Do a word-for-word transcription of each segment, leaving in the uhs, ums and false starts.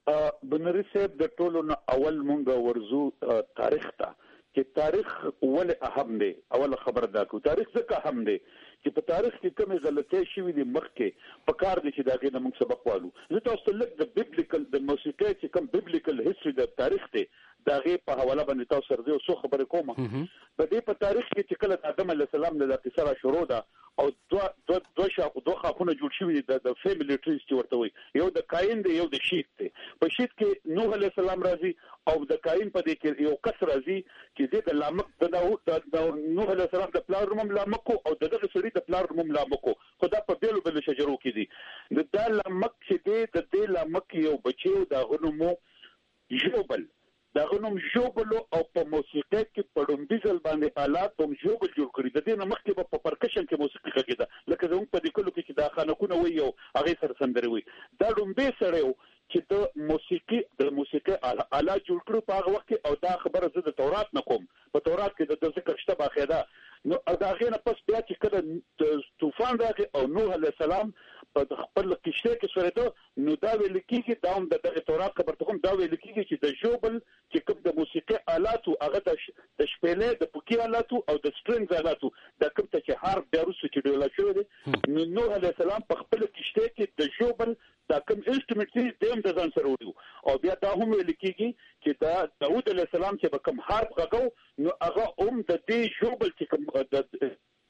بنري صاحب د ټولو نه اول مونږ ورزو تاریخ ته چې تاریخ ولې اهم دی. اول خبر دا کو تاریخ څه اهم دی چې په تاریخ کې کومه غلطۍ شوې دي مخکې په کار دي چې دا کې موږ سبق والو. زه تاسو لږ د بیبلیکل د موسیقي چې کوم بیبلیکل هیستوري د تاریخ دی دا غي په حواله باندې تاسو سره یو څه خبرې کوم. په دې په تاریخ کې چې کله آدم علیه السلام له قصه را شروع ده او دوه دوه دوه شاخ دوه خاخونه جوړ شوي دي د فیملی تریز چې ورته وي، یو د کاین دی یو د شیت دی. په شیت کې نوح علیه السلام راځي او د کاین په دې کې یو کس راځي چې د لامک د نوح علیه السلام د پلار نوم لامک او دغه سړي د پلار نوم لامک، خو دا په بیلو بیلو شجرو کې دي. د لامک چې دی د دې لامک یو بچي دا غنمو جوبل دا غنوم جوبلو او په موسیقي کې په ډومبي ځل باندې آلات هم جوبل جوړ کړی. د دې نه مخکې په پرکشن کې موسیقي کېده لکه زموږ په دې کلو کې چې دا خانکونه وي او هغه سره سندري وي. دا ډومبي سره یو چې د موسیقي د موسیقي آلات جوړ کړو په هغه وخت کې. او دا خبره زه د تورات نه کوم، په تورات کې د ذکر شته باقاعده. نو دا غي نه پس بیا چې کله طوفان راغی او نوح علیه السلام په خپل کشته کې سره نو دا ویل کېږي دا هم د تورات خبر ته کوم دا ویل کېږي چې د جوبل چې کوم د موسیقي آلاتو هغه د شپېلې د پوکي آلاتو او د سټرینګز آلاتو دا کوم ته چې هارپ د روسو چې ډول شوی دی نو نوح علیه السلام په خپل کشته کې د جوبل دا کوم انسټرومنټ دی دیم د ځان سره وړو. او بیا دا هم ویل کېږي چې دا داوود علیه السلام چې کوم هارپ غږو نو هغه هم د دې جوبل چې کوم د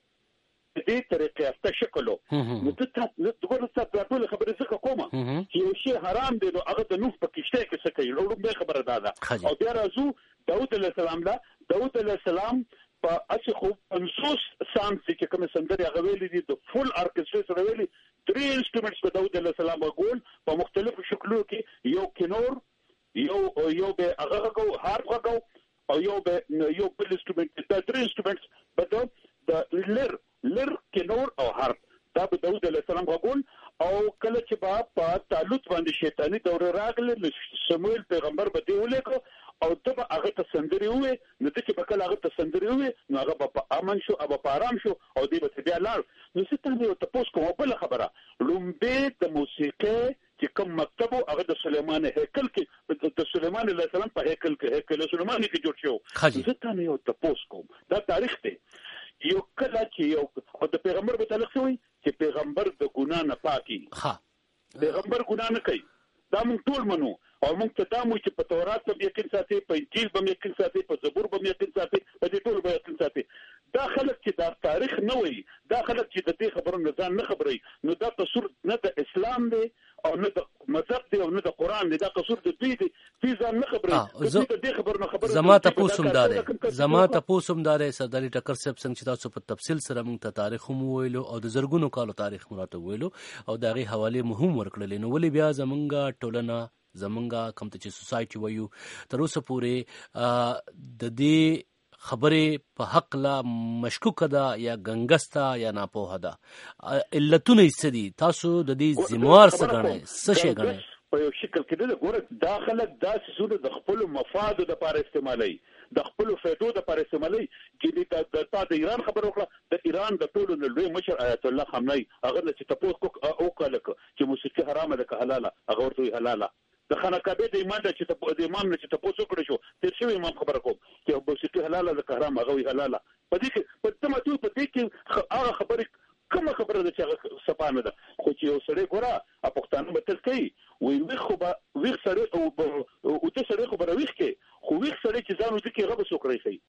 دې طریقې استه شکلو. نو ته دغه څه ټول خبرې څه کومه چې یو شی حرام دی نو هغه د نوح په کشته کې څه کوي لوړم خبره ده. او بیا راځو داوود علیه السلام لا داوود علیه السلام په اسی خو پنځوس سانس چې کوم سندري هغه ویلي دي د فول ارکسترا سره ویلي درې انسټرومنټس په داوود علیه السلام وګول په مختلفو شکلو کې یو کینور یو یو به هغه غو هارپ غو او یو به یو بل انسټرومنټ دا درې انسټرومنټس په د لر لر کینور او هارپ دا به داوود علیه السلام غوول. او کله چې با په تعلق باندې شیطانی دوره راغله سموئیل پیغمبر به دی ولیکو او دغه هغه تصندري وي نو چې په کله هغه تصندري وي نو هغه په امن شو او په آرام شو او دی به بیا لاړ. نو ستاسو ته تاسو کومه بل خبره لومبه د موسیقي چې کوم مکتب هغه د سليمان هیکل کې د سليمان علیه السلام په هیکل کې هیکل سليمان کې جوړ شو. ستاسو ته تاسو کوم دا تاریخ دی یو کله چې یو او د پیغمبر په تعلق شوی چې پیغمبر د ګناه نه پاکي. ها پیغمبر ګناه نه کوي دا موږ ټول منو او موږ ته دا مو چې په تورات په یقین ساتي په انجیل په یقین ساتي په زبور په یقین ساتي په دې ټول په یقین ساتي. دا خلک چې دا تاریخ نه وي دا خلک چې د دې خبرو نه ځان نه خبري نو دا قصور نه د اسلام دی او نه د مذهب دی او نه د قران دی. دا قصور د دې دی چې ځان نه خبري د دې خبرو نه خبره. زما ته پوسوم دارې زما ته پوسوم دارې سردالي ټکر صاحب څنګه چې تاسو په تفصیل سره موږ ته تاریخ هم ویلو او د زرګونو کالو تاریخ مراته ویلو او دغه حواله مهم ورکړل. نو ولې بیا زمونږه ټولنه زمونږه کوم ته چې سوسایټي وایو تر اوسه پورې د دې خبرې په حق لا مشکوکه ده یا ګنګسته یا ناپوهه ده. علتونه یې څه دي؟ تاسو د دې ذمہوار څه ګڼئ؟ څه شی ګڼئ؟ په یو شکل کې ده ګوره دا خلک داسې څونه د خپلو مفادو دپاره استعمالوي د خپلو فایدو دپاره استعمالوي چې تا د ایران خبره وکړه د ایران د ټولو نه لوی مشر آیت الله خامنه‌ای هغه نه چې تپوس وکړه لکه چې موسیقي حرامه ده که حلاله هغه ورته وایي حلاله. د خانقابه د ایمان چې ته د امام نه چې تاسو کړی شو تیر شوی امام خبره کوم چې موسیقي حلاله ده که حرام هغه وی حلاله. په دې کې په تمه ته په دې کې هغه خبره کومه خبره ده چې هغه سپانه ده خو چې یو سړی ګوره پښتانه به تل کوي وی وی خو به وی سړی او او ته سړی خو به وی کې خو وی سړی چې ځانو دې کې هغه به سو کړی شي